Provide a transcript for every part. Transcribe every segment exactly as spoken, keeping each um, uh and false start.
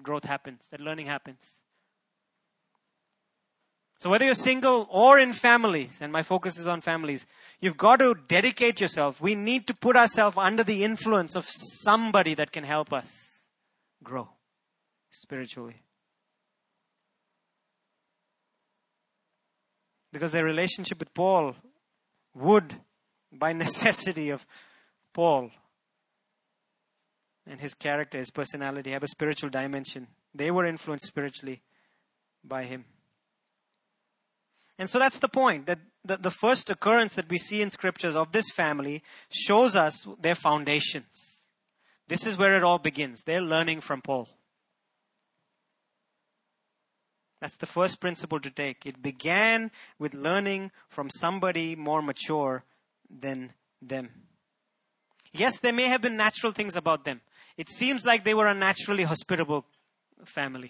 growth happens, that learning happens. So whether you're single or in families, and my focus is on families, you've got to dedicate yourself. We need to put ourselves under the influence of somebody that can help us grow spiritually. Because their relationship with Paul would, by necessity of Paul and his character, his personality, have a spiritual dimension. They were influenced spiritually by him. And so that's the point, that the, the first occurrence that we see in scriptures of this family shows us their foundations. This is where it all begins. They're learning from Paul. That's the first principle to take. It began with learning from somebody more mature than them. Yes, there may have been natural things about them. It seems like they were a naturally hospitable family.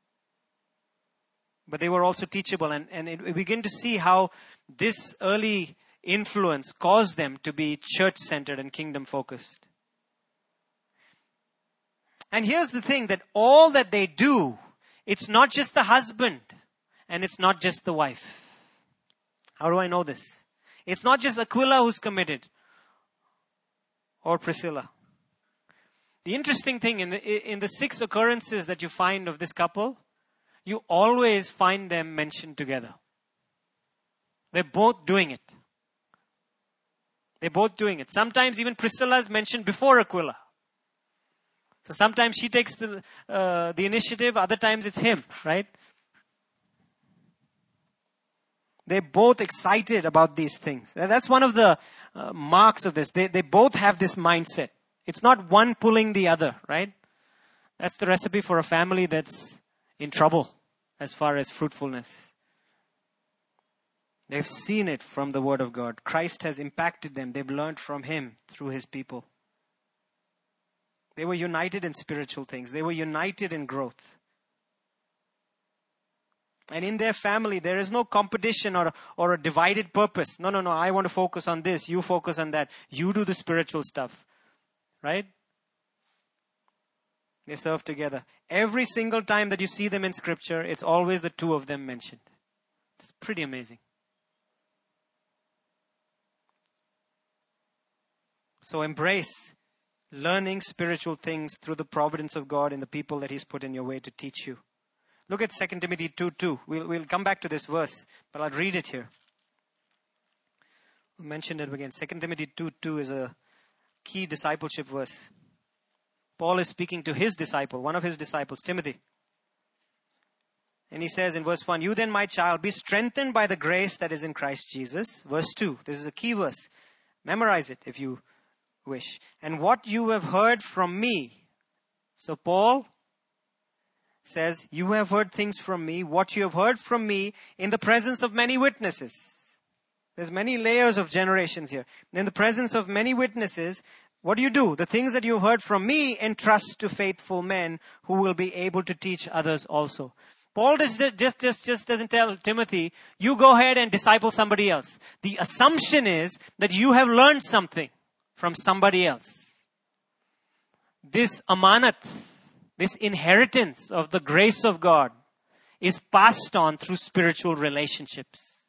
But they were also teachable. And, and it, we begin to see how this early influence caused them to be church-centered and kingdom-focused. And here's the thing, that all that they do, it's not just the husband and it's not just the wife. How do I know this? It's not just Aquila who's committed or Priscilla. The interesting thing, in the, in the six occurrences that you find of this couple, you always find them mentioned together. They're both doing it. They're both doing it. Sometimes even Priscilla is mentioned before Aquila. So sometimes she takes the uh, the initiative, other times it's him, right? They're both excited about these things. That's one of the uh, marks of this. They, they both have this mindset. It's not one pulling the other, right? That's the recipe for a family that's in trouble as far as fruitfulness. They've seen it from the Word of God. Christ has impacted them. They've learned from Him through His people. They were united in spiritual things. They were united in growth. And in their family, there is no competition or, or a divided purpose. No, no, no, I want to focus on this. You focus on that. You do the spiritual stuff. Right? They serve together. Every single time that you see them in Scripture, it's always the two of them mentioned. It's pretty amazing. So embrace learning spiritual things through the providence of God and the people that He's put in your way to teach you. Look at Second Timothy two two. We'll, we'll come back to this verse, but I'll read it here. We mentioned it again. Second Timothy two two is a key discipleship verse. Paul is speaking to his disciple, one of his disciples, Timothy. And he says in verse one, "You then, my child, be strengthened by the grace that is in Christ Jesus." Verse two, this is a key verse. Memorize it if you wish. "And what you have heard from me." So Paul says, you have heard things from me, what you have heard from me in the presence of many witnesses. There's many layers of generations here. In the presence of many witnesses, what do you do? The things that you heard from me, entrust to faithful men who will be able to teach others also. Paul just, just, just, just doesn't tell Timothy, you go ahead and disciple somebody else. The assumption is that you have learned something from somebody else. This amanat, this inheritance of the grace of God is passed on through spiritual relationships.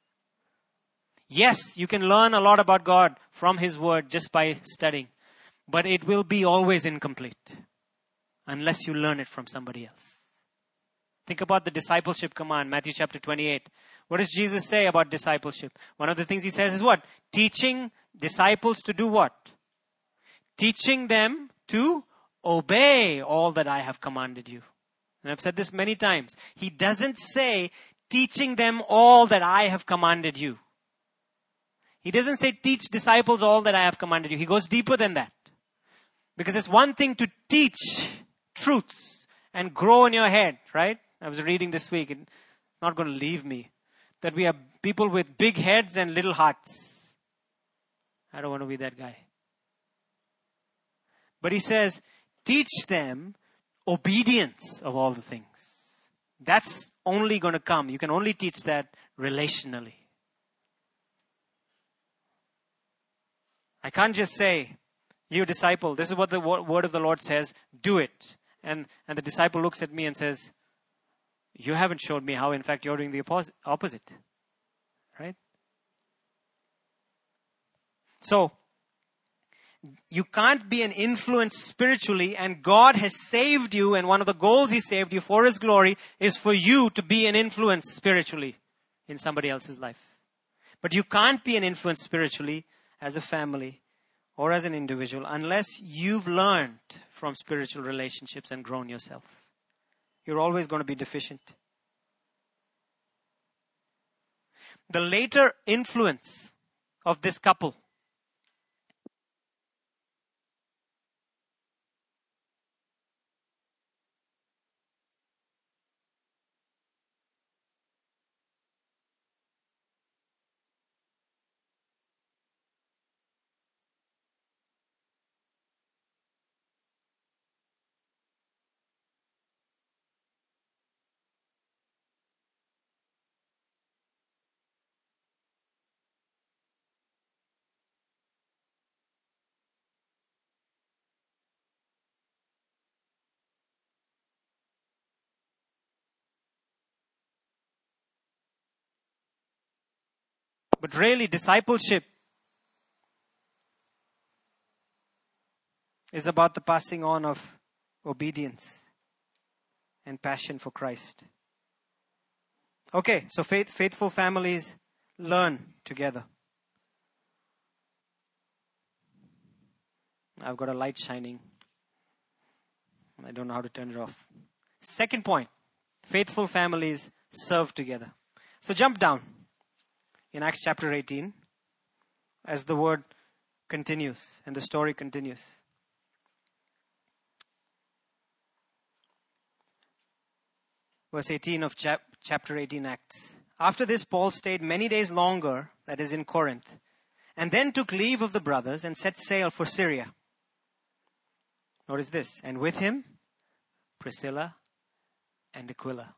Yes, you can learn a lot about God from His Word just by studying. But it will be always incomplete unless you learn it from somebody else. Think about the discipleship command, Matthew chapter twenty-eight. What does Jesus say about discipleship? One of the things He says is what? Teaching disciples to do what? Teaching them to obey all that I have commanded you. And I've said this many times. He doesn't say teaching them all that I have commanded you. He doesn't say teach disciples all that I have commanded you. He goes deeper than that. Because it's one thing to teach truths and grow in your head, right? I was reading this week, and it's not going to leave me, that we are people with big heads and little hearts. I don't want to be that guy. But he says, teach them obedience of all the things. That's only going to come. You can only teach that relationally. I can't just say, you disciple, this is what the word of the Lord says, do it. And, and the disciple looks at me and says, you haven't showed me how. In fact, you're doing the oppos- opposite. Right? So, you can't be an influence spiritually, and God has saved you, and one of the goals He saved you for His glory is for you to be an influence spiritually in somebody else's life. But you can't be an influence spiritually as a family or as an individual unless you've learned from spiritual relationships and grown yourself. You're always going to be deficient. The later influence of this couple But really, discipleship is about the passing on of obedience and passion for Christ. Okay, so faith, faithful families learn together. I've got a light shining. I don't know how to turn it off. Second point, faithful families serve together. So jump down in Acts chapter eighteen as the word continues and the story continues. Verse eighteen of chap- chapter eighteen Acts. After this, Paul stayed many days longer, that is in Corinth, and then took leave of the brothers and set sail for Syria. Notice this. And with him, Priscilla and Aquila.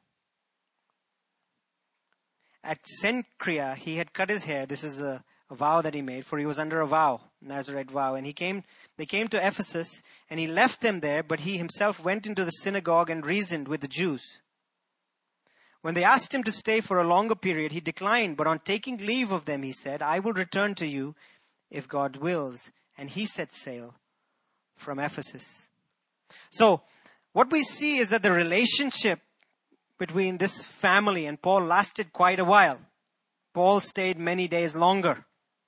At Cenchrea, he had cut his hair. This is a, a vow that he made, for he was under a vow, Nazarite vow. And he came, they came to Ephesus, and he left them there, but he himself went into the synagogue and reasoned with the Jews. When they asked him to stay for a longer period, he declined. But on taking leave of them, he said, I will return to you if God wills. And he set sail from Ephesus. So, what we see is that the relationship between this family and Paul lasted quite a while. Paul stayed many days longer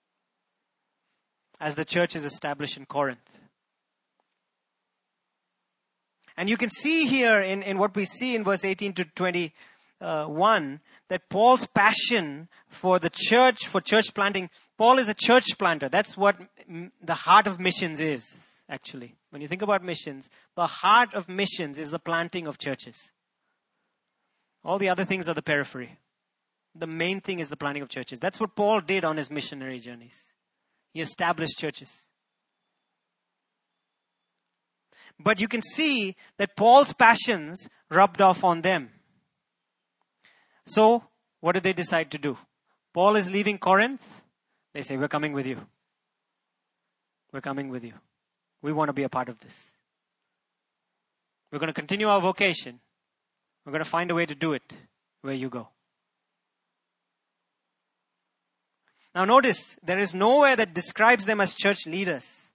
as the church is established in Corinth. And you can see here in, in what we see in verse eighteen to twenty-one that Paul's passion for the church, for church planting, Paul is a church planter. That's what the heart of missions is, actually. When you think about missions, the heart of missions is the planting of churches. All the other things are the periphery. The main thing is the planting of churches. That's what Paul did on his missionary journeys. He established churches. But you can see that Paul's passions rubbed off on them. So, what did they decide to do? Paul is leaving Corinth. They say, we're coming with you. We're coming with you. We want to be a part of this. We're going to continue our vocation. We're going to find a way to do it where you go. Now notice, there is nowhere that describes them as church leaders.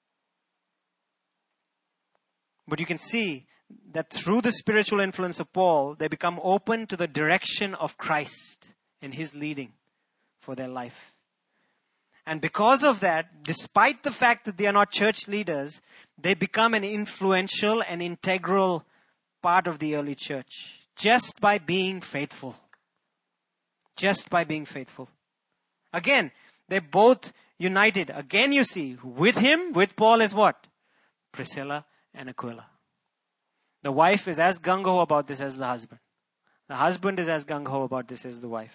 But you can see that through the spiritual influence of Paul, they become open to the direction of Christ and His leading for their life. And because of that, despite the fact that they are not church leaders, they become an influential and integral part of the early church. Just by being faithful. Just by being faithful. Again, they're both united. Again, you see, with him, with Paul is what? Priscilla and Aquila. The wife is as gung-ho about this as the husband. The husband is as gung-ho about this as the wife.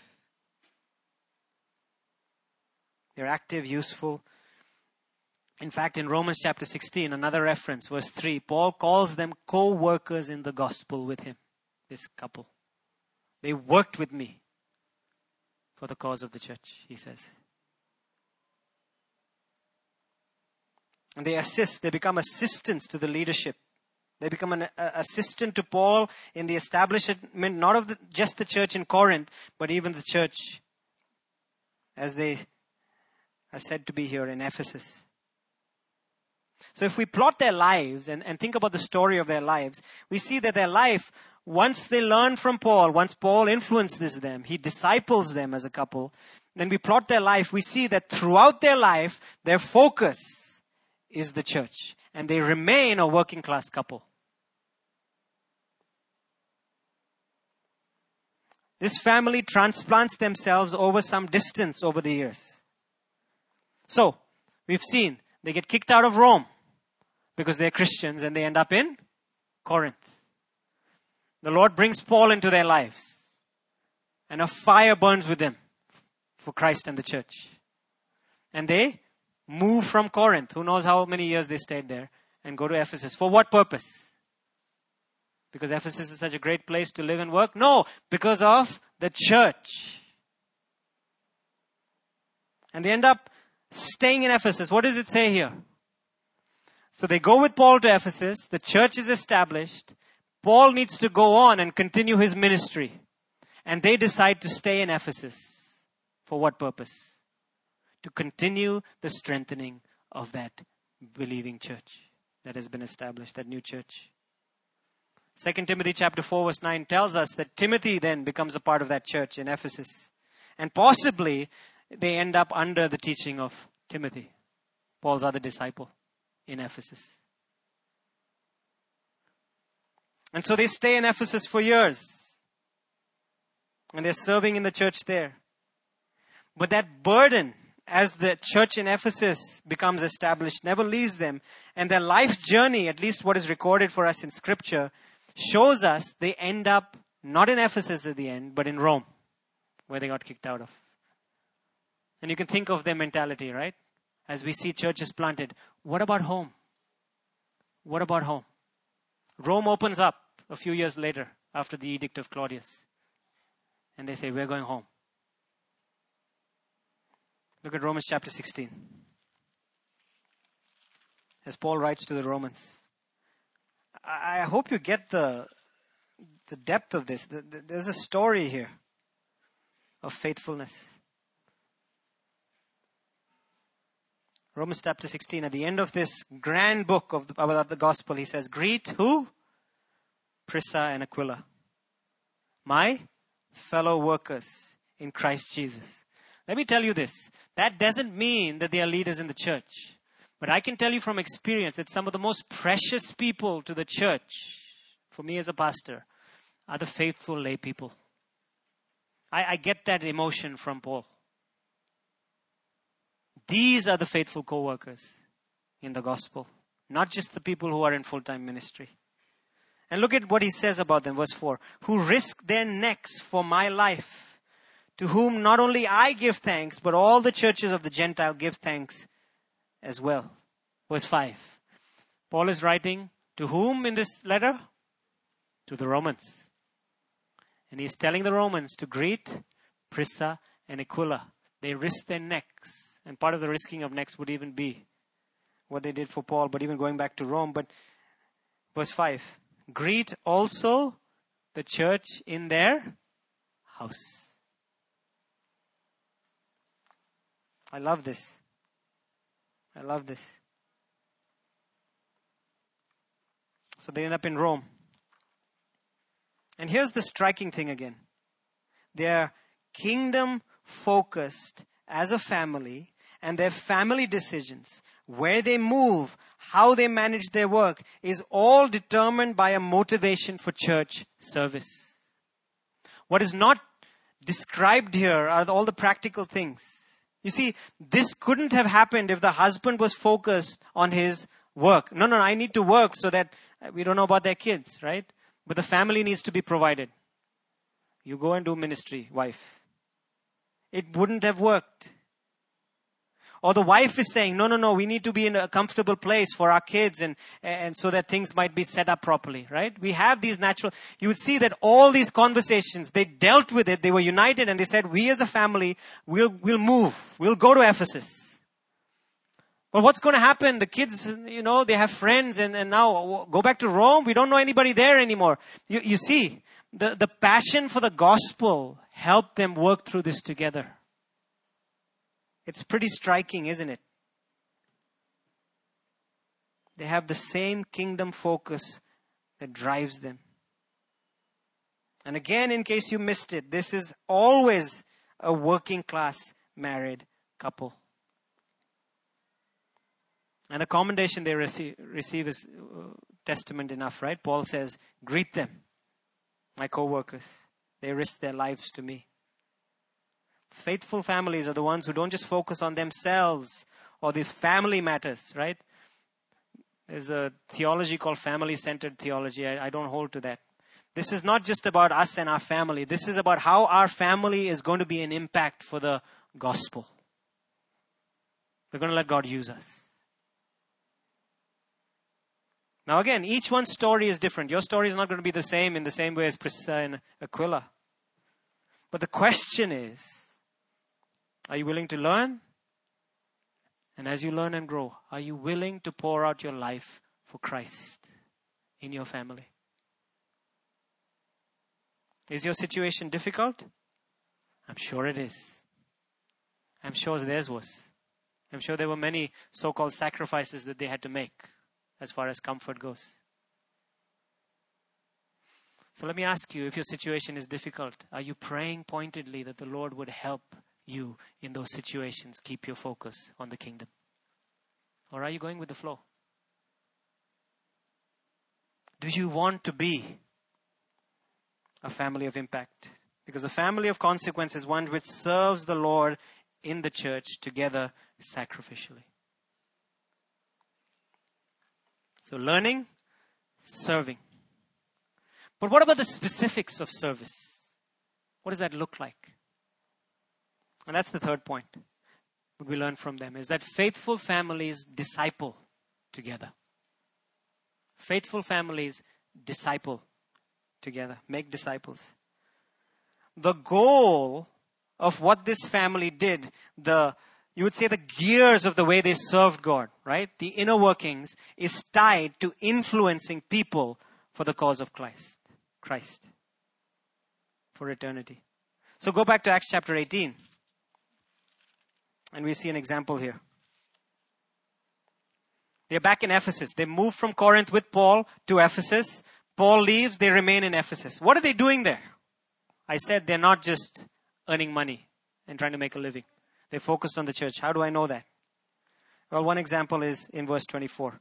They're active, useful. In fact, in Romans chapter sixteen, another reference, verse three, Paul calls them co-workers in the gospel with him, this couple. They worked with me for the cause of the church, he says. And they assist, they become assistants to the leadership They become an a, assistant to Paul in the establishment, not of the, just the church in Corinth, but even the church as they are said to be here in Ephesus. So if we plot their lives and, and think about the story of their lives, we see that their life, once they learn from Paul, once Paul influences them, he disciples them as a couple, then we plot their life, we see that throughout their life, their focus is the church. And they remain a working class couple. This family transplants themselves over some distance over the years. So, we've seen they get kicked out of Rome because they're Christians and they end up in Corinth. The Lord brings Paul into their lives and a fire burns with them for Christ and the church. And they move from Corinth. Who knows how many years they stayed there, and go to Ephesus. For what purpose? Because Ephesus is such a great place to live and work? No, because of the church. And they end up staying in Ephesus. What does it say here? So they go with Paul to Ephesus. The church is established. Paul needs to go on and continue his ministry. And they decide to stay in Ephesus. For what purpose? To continue the strengthening of that believing church that has been established, that new church. Second Timothy chapter four verse nine tells us that Timothy then becomes a part of that church in Ephesus. And possibly they end up under the teaching of Timothy, Paul's other disciple in Ephesus. And so they stay in Ephesus for years. And they're serving in the church there. But that burden, as the church in Ephesus becomes established, never leaves them. And their life's journey, at least what is recorded for us in Scripture, shows us they end up not in Ephesus at the end, but in Rome, where they got kicked out of. And you can think of their mentality, right? As we see churches planted. What about home? What about home? Rome opens up a few years later after the edict of Claudius. And they say, we're going home. Look at Romans chapter sixteen. As Paul writes to the Romans. I hope you get the, the depth of this. There's a story here of faithfulness. Romans chapter sixteen, at the end of this grand book of the, about the gospel, he says, greet who? Prisca and Aquila, my fellow workers in Christ Jesus. Let me tell you this. That doesn't mean that they are leaders in the church. But I can tell you from experience that some of the most precious people to the church, for me as a pastor, are the faithful lay people. I, I get that emotion from Paul. These are the faithful co-workers in the gospel. Not just the people who are in full-time ministry. And look at what he says about them, verse four. Who risk their necks for my life. To whom not only I give thanks, but all the churches of the Gentile give thanks as well. Verse five. Paul is writing to whom in this letter? To the Romans. And he's telling the Romans to greet Prisca and Aquila. They risk their necks. And part of the risking of necks would even be what they did for Paul, but even going back to Rome. But verse five. Greet also the church in their house. I love this. I love this. So they end up in Rome. And here's the striking thing again. They're kingdom focused as a family, and their family decisions, where they move, how they manage their work, is all determined by a motivation for church service. What is not described here are all the practical things. You see, this couldn't have happened if the husband was focused on his work. No, no, I need to work so that we don't know about their kids, right? But the family needs to be provided. You go and do ministry, wife. It wouldn't have worked. Or the wife is saying, no, no, no, we need to be in a comfortable place for our kids and, and so that things might be set up properly, right? We have these natural, you would see that all these conversations, they dealt with it, they were united and they said, we as a family, we'll, we'll move, we'll go to Ephesus. But what's going to happen? The kids, you know, they have friends and, and now go back to Rome. We don't know anybody there anymore. You, you see, the, the passion for the gospel helped them work through this together. It's pretty striking, isn't it? They have the same kingdom focus that drives them. And again, in case you missed it, this is always a working class married couple. And the commendation they receive, receive is uh, testament enough, right? Paul says, greet them, my co-workers. They risk their lives to me. Faithful families are the ones who don't just focus on themselves or the family matters, right? There's a theology called family-centered theology. I, I don't hold to that. This is not just about us and our family. This is about how our family is going to be an impact for the gospel. We're going to let God use us. Now again, each one's story is different. Your story is not going to be the same in the same way as Priscilla and Aquila. But the question is, are you willing to learn? And as you learn and grow, are you willing to pour out your life for Christ in your family? Is your situation difficult? I'm sure it is. I'm sure theirs was. I'm sure there were many so-called sacrifices that they had to make as far as comfort goes. So let me ask you, if your situation is difficult, are you praying pointedly that the Lord would help you in those situations keep your focus on the kingdom? Or are you going with the flow? Do you want to be a family of impact? Because a family of consequence is one which serves the Lord in the church together sacrificially. So learning, serving. But what about the specifics of service? What does that look like? And that's the third point. What we learn from them is that faithful families disciple together. Faithful families disciple together. Make disciples. The goal of what this family did, the you would say the gears of the way they served God, right? The inner workings is tied to influencing people for the cause of Christ. Christ. For eternity. So go back to Acts chapter eighteen. And we see an example here. They're back in Ephesus. They moved from Corinth with Paul to Ephesus. Paul leaves, they remain in Ephesus. What are they doing there? I said they're not just earning money and trying to make a living. They focused on the church. How do I know that? Well, one example is in verse twenty-four.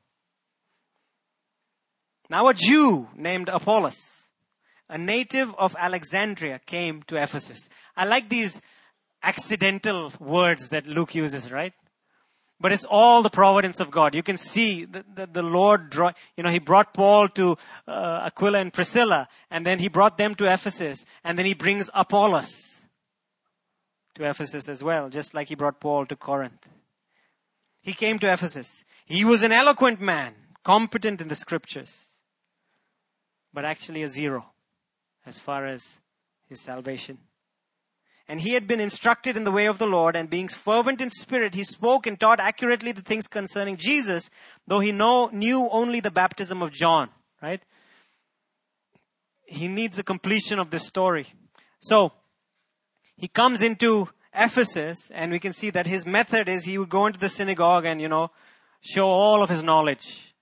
Now a Jew named Apollos, a native of Alexandria, came to Ephesus. I like these accidental words that Luke uses, right? But it's all the providence of God. You can see the, the, the Lord, draw, you know, he brought Paul to uh, Aquila and Priscilla, and then he brought them to Ephesus, and then he brings Apollos to Ephesus as well, just like he brought Paul to Corinth. He came to Ephesus. He was an eloquent man, competent in the scriptures, but actually a zero as far as his salvation. And he had been instructed in the way of the Lord, and being fervent in spirit, he spoke and taught accurately the things concerning Jesus, though he know, knew only the baptism of John, right? He needs a completion of this story. So, he comes into Ephesus, and we can see that his method is he would go into the synagogue and, you know, show all of his knowledge.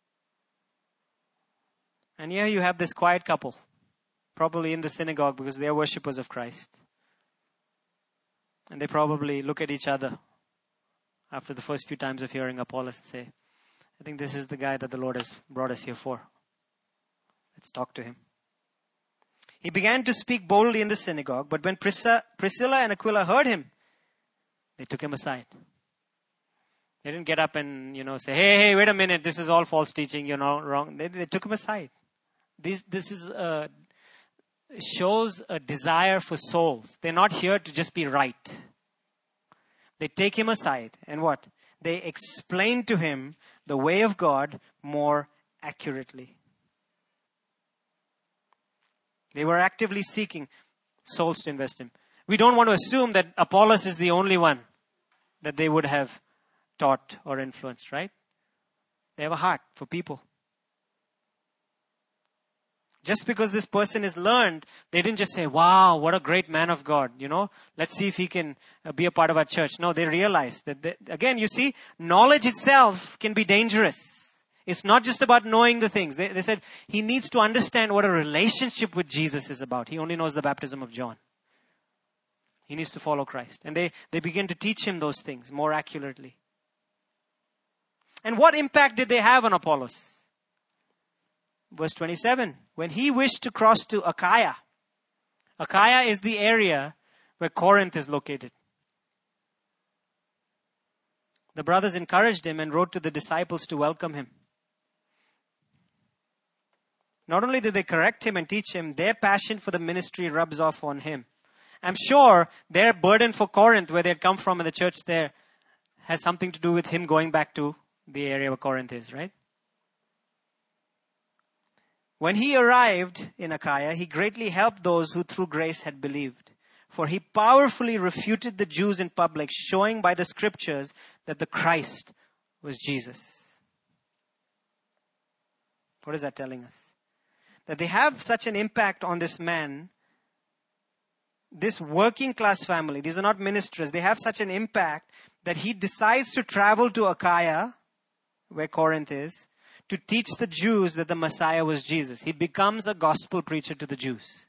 And here you have this quiet couple, probably in the synagogue because they are worshippers of Christ. And they probably look at each other after the first few times of hearing Apollos and say, I think this is the guy that the Lord has brought us here for. Let's talk to him. He began to speak boldly in the synagogue, but when Priscilla and Aquila heard him, they took him aside. They didn't get up and, you know, say, hey, hey, wait a minute, this is all false teaching, you're not wrong. They, they took him aside. This, this is uh, shows a desire for souls. They're not here to just be right. They take him aside and what? They explain to him the way of God more accurately. They were actively seeking souls to invest in. We don't want to assume that Apollos is the only one that they would have taught or influenced, right? They have a heart for people. Just because this person is learned, they didn't just say, wow, what a great man of God, you know, let's see if he can uh, be a part of our church. No, they realized that, they, again, you see, knowledge itself can be dangerous. It's not just about knowing the things. They, they said he needs to understand what a relationship with Jesus is about. He only knows the baptism of John. He needs to follow Christ. And they, they begin to teach him those things more accurately. And what impact did they have on Apollos? Verse twenty-seven, when he wished to cross to Achaia. Achaia is the area where Corinth is located. The brothers encouraged him and wrote to the disciples to welcome him. Not only did they correct him and teach him, their passion for the ministry rubs off on him. I'm sure their burden for Corinth, where they had come from in the church there, has something to do with him going back to the area where Corinth is, right? When he arrived in Achaia, he greatly helped those who through grace had believed. For he powerfully refuted the Jews in public, showing by the scriptures that the Christ was Jesus. What is that telling us? That they have such an impact on this man, this working class family. These are not ministers. They have such an impact that he decides to travel to Achaia, where Corinth is, to teach the Jews that the Messiah was Jesus. He becomes a gospel preacher to the Jews.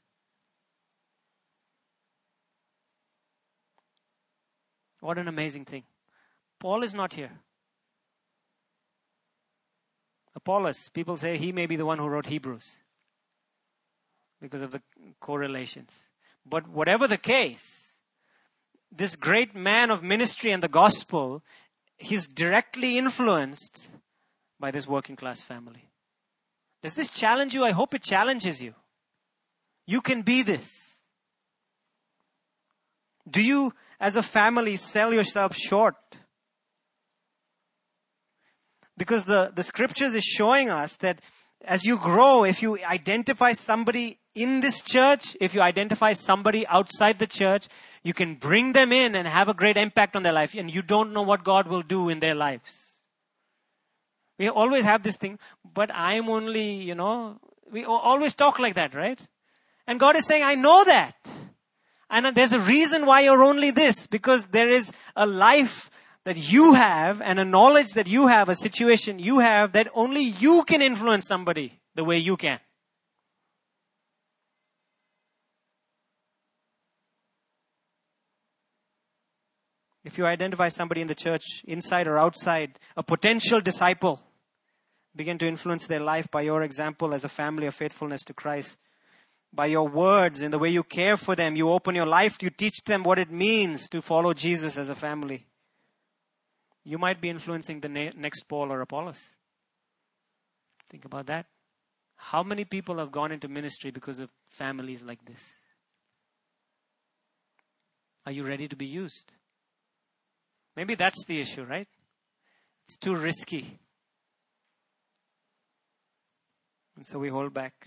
What an amazing thing. Paul is not here. Apollos, people say he may be the one who wrote Hebrews because of the correlations. But whatever the case, this great man of ministry and the gospel, he's directly influenced by this working class family. Does this challenge you? I hope it challenges you. You can be this. Do you, as a family, sell yourself short? Because the, the scriptures is showing us that as you grow, if you identify somebody in this church, if you identify somebody outside the church, you can bring them in and have a great impact on their life. And you don't know what God will do in their lives. We always have this thing, but I'm only, you know, we always talk like that, right? And God is saying, I know that. And there's a reason why you're only this, because there is a life that you have and a knowledge that you have, a situation you have that only you can influence somebody the way you can. If you identify somebody in the church, inside or outside, a potential disciple, begin to influence their life by your example as a family of faithfulness to Christ. By your words and the way you care for them, you open your life, you teach them what it means to follow Jesus as a family. You might be influencing the na- next Paul or Apollos. Think about that. How many people have gone into ministry because of families like this? Are you ready to be used? Maybe that's the issue, right? It's too risky. And so we hold back.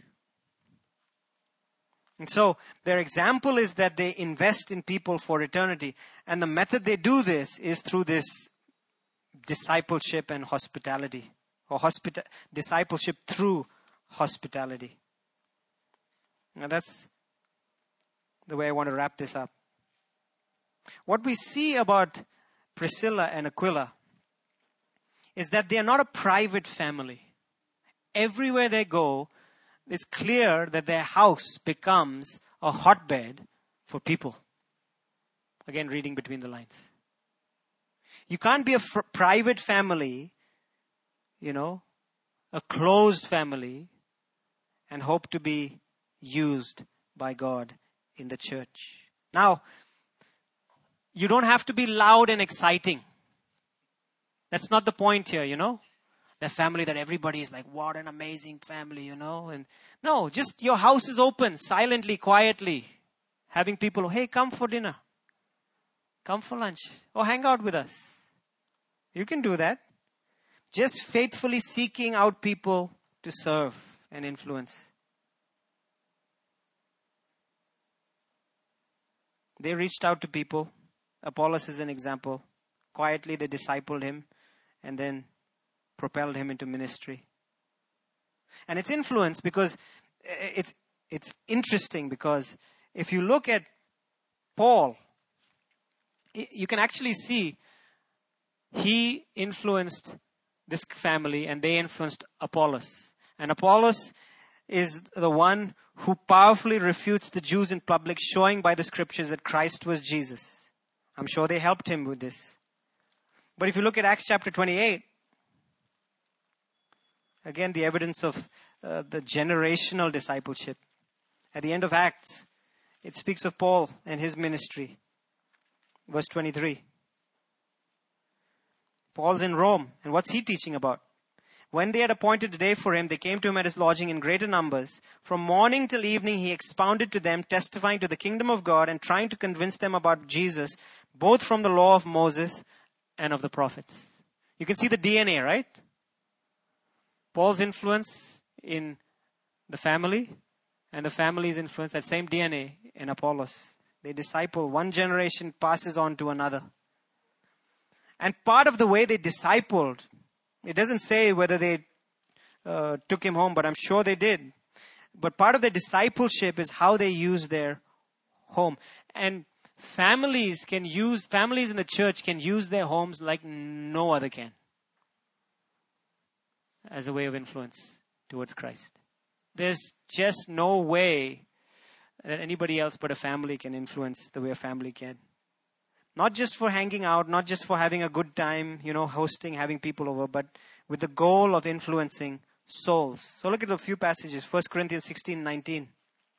And so their example is that they invest in people for eternity. And the method they do this is through this discipleship and hospitality. Or hospita- discipleship through hospitality. Now that's the way I want to wrap this up. What we see about Priscilla and Aquila is that they are not a private family. Everywhere they go, it's clear that their house becomes a hotbed for people. Again, reading between the lines. You can't be a fr- private family, you know, a closed family, and hope to be used by God in the church. Now, you don't have to be loud and exciting. That's not the point here, you know. The family that everybody is like, what an amazing family, you know. And no, just your house is open, silently, quietly. Having people, hey, come for dinner. Come for lunch. Or hang out with us. You can do that. Just faithfully seeking out people to serve and influence. They reached out to people. Apollos is an example. Quietly they discipled him. and then propelled him into ministry. And it's influence because it's it's interesting because if you look at Paul, you can actually see he influenced this family and they influenced Apollos. And Apollos is the one who powerfully refutes the Jews in public, showing by the scriptures that Christ was Jesus. I'm sure they helped him with this. But if you look at Acts chapter twenty-eight, again, the evidence of uh, the generational discipleship. At the end of Acts, it speaks of Paul and his ministry. Verse twenty-three. Paul's in Rome, and what's he teaching about? When they had appointed a day for him, they came to him at his lodging in greater numbers. From morning till evening, he expounded to them, testifying to the kingdom of God and trying to convince them about Jesus, both from the law of Moses and of the prophets. You can see the D N A, right? Paul's influence in the family and the family's influence, that same D N A in Apollos. They disciple. One generation passes on to another. And part of the way they discipled, it doesn't say whether they uh, took him home, but I'm sure they did. But part of their discipleship is how they use their home. And families can use, families in the church can use their homes like no other can, as a way of influence towards Christ. There's just no way that anybody else but a family can influence the way a family can. Not just for hanging out, not just for having a good time, you know, hosting, having people over, but with the goal of influencing souls. So look at a few passages. First Corinthians sixteen nineteen.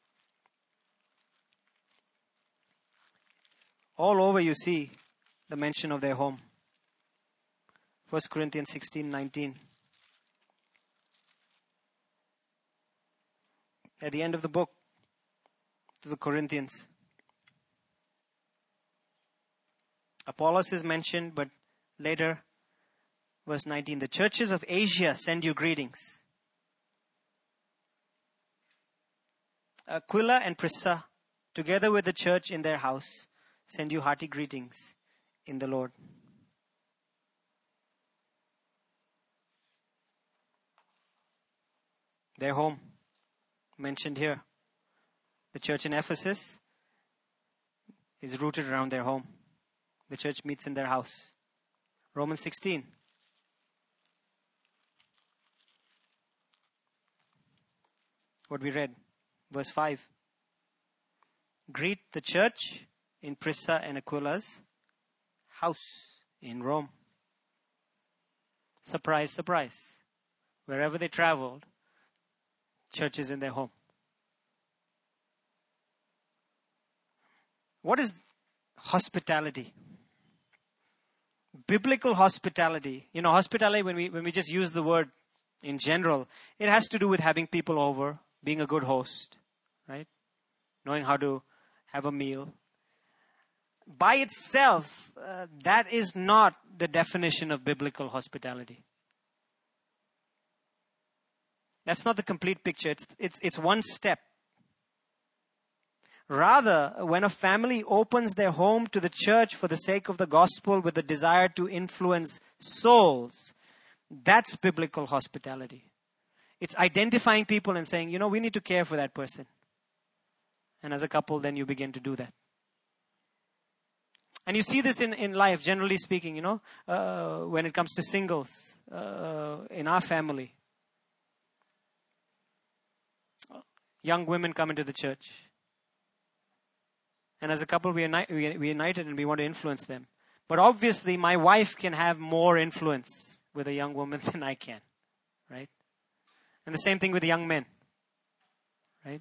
All over you see the mention of their home. First Corinthians sixteen nineteen. At the end of the book, to the Corinthians. Apollos is mentioned, but later, verse nineteen, the churches of Asia send you greetings. Aquila and Prisca, together with the church in their house, send you hearty greetings in the Lord. Their home, mentioned here. The church in Ephesus is rooted around their home. The church meets in their house. Romans sixteen. What we read. Verse five. Greet the church in Prisca and Aquila's house in Rome. Surprise, surprise. Wherever they traveled, churches in their home. What is hospitality? Biblical hospitality. You know, hospitality, when we when we just use the word in general, it has to do with having people over, being a good host, right? Knowing how to have a meal. By itself, uh, that is not the definition of biblical hospitality. That's not the complete picture. It's it's it's one step. Rather, when a family opens their home to the church for the sake of the gospel with the desire to influence souls, that's biblical hospitality. It's identifying people and saying, you know, we need to care for that person. And as a couple, then you begin to do that. And you see this in, in life, generally speaking, you know, uh, when it comes to singles uh, in our family. Young women come into the church. And as a couple, we are we united and we want to influence them. But obviously, my wife can have more influence with a young woman than I can, right? And the same thing with young men, right?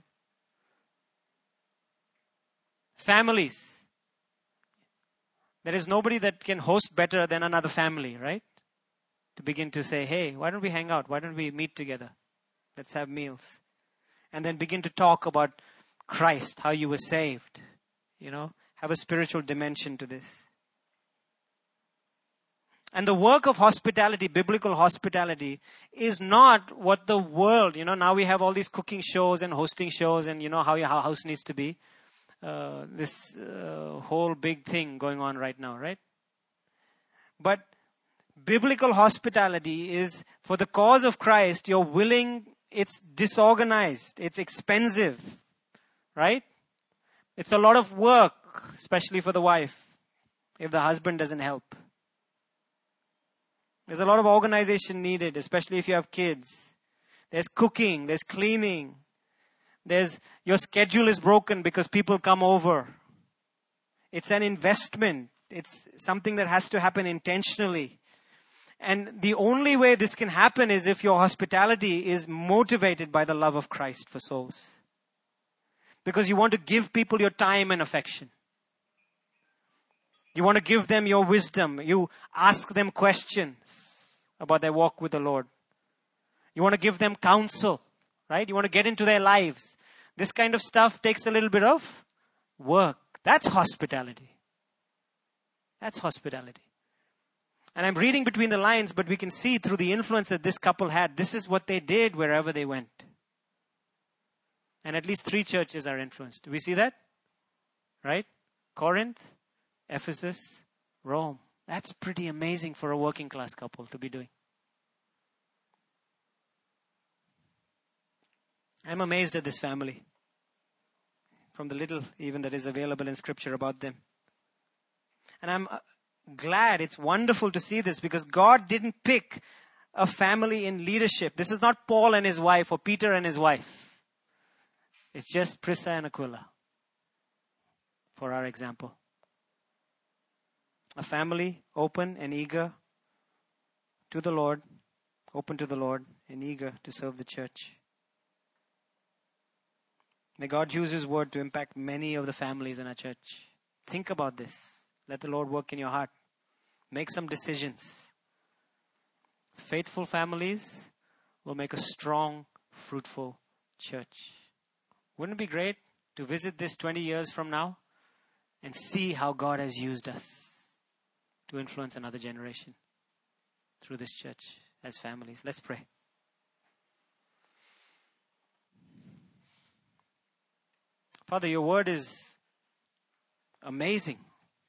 Families. There is nobody that can host better than another family, right? To begin to say, hey, why don't we hang out? Why don't we meet together? Let's have meals. And then begin to talk about Christ, how you were saved. You know, have a spiritual dimension to this. And the work of hospitality, biblical hospitality, is not what the world, you know, now we have all these cooking shows and hosting shows and, you know, how your house needs to be. Uh, this uh, whole big thing going on right now, right? But Biblical hospitality is for the cause of Christ. You're willing, it's disorganized, it's expensive, right? It's a lot of work, especially for the wife, if the husband doesn't help. There's a lot of organization needed, especially if you have kids. There's cooking, there's cleaning. There's, your schedule is broken because people come over. It's an investment. It's something that has to happen intentionally. And the only way this can happen is if your hospitality is motivated by the love of Christ for souls. Because you want to give people your time and affection. You want to give them your wisdom. You ask them questions about their walk with the Lord. You want to give them counsel, right? You want to get into their lives. This kind of stuff takes a little bit of work. That's hospitality. That's hospitality. And I'm reading between the lines, but we can see through the influence that this couple had, this is what they did wherever they went. And at least three churches are influenced. Do we see that? Right? Corinth, Ephesus, Rome. That's pretty amazing for a working class couple to be doing. I'm amazed at this family. From the little even that is available in Scripture about them. And I'm glad, it's wonderful to see this because God didn't pick a family in leadership. This is not Paul and his wife or Peter and his wife. It's just Prisca and Aquila for our example. A family open and eager to the Lord, open to the Lord and eager to serve the church. May God use His word to impact many of the families in our church. Think about this. Let the Lord work in your heart. Make some decisions. Faithful families will make a strong, fruitful church. Wouldn't it be great to visit this twenty years from now and see how God has used us to influence another generation through this church as families? Let's pray. Father, your word is amazing,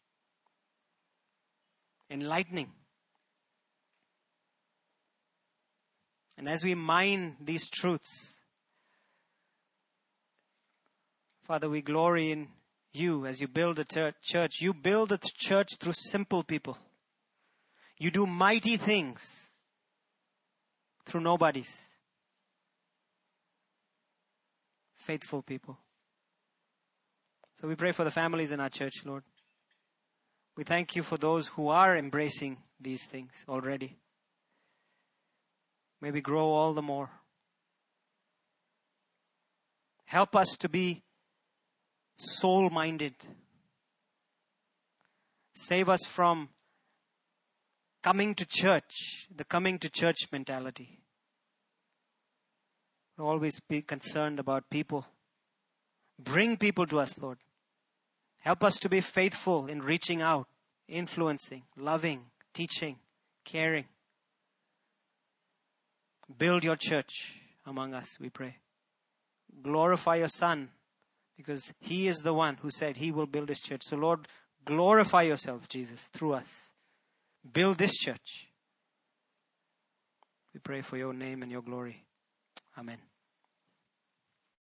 enlightening. And as we mine these truths, Father, we glory in you as you build a church. You build a church through simple people. You do mighty things through nobodies. Faithful people. So we pray for the families in our church, Lord. We thank you for those who are embracing these things already. May we grow all the more. Help us to be soul-minded. Save us from coming to church, the coming to church mentality. We'll always be concerned about people. Bring people to us, Lord. Help us to be faithful in reaching out, influencing, loving, teaching, caring. Build your church among us, we pray. Glorify your Son, because He is the one who said He will build His church. So Lord, glorify yourself, Jesus, through us. Build this church. We pray for your name and your glory. Amen.